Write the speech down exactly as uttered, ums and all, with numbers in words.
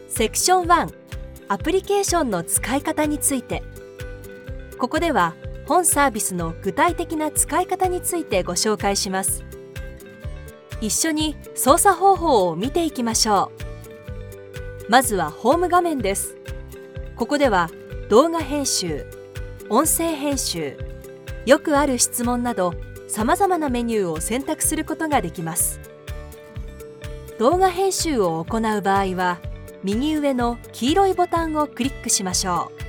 セクションワン、アプリケーションの使い方について。ここでは本サービスの具体的な使い方についてご紹介します。一緒に操作方法を見ていきましょう。まずはホーム画面です。ここでは動画編集、音声編集、よくある質問などさまざまなメニューを選択することができます。動画編集を行う場合は、右上の黄色いボタンをクリックしましょう。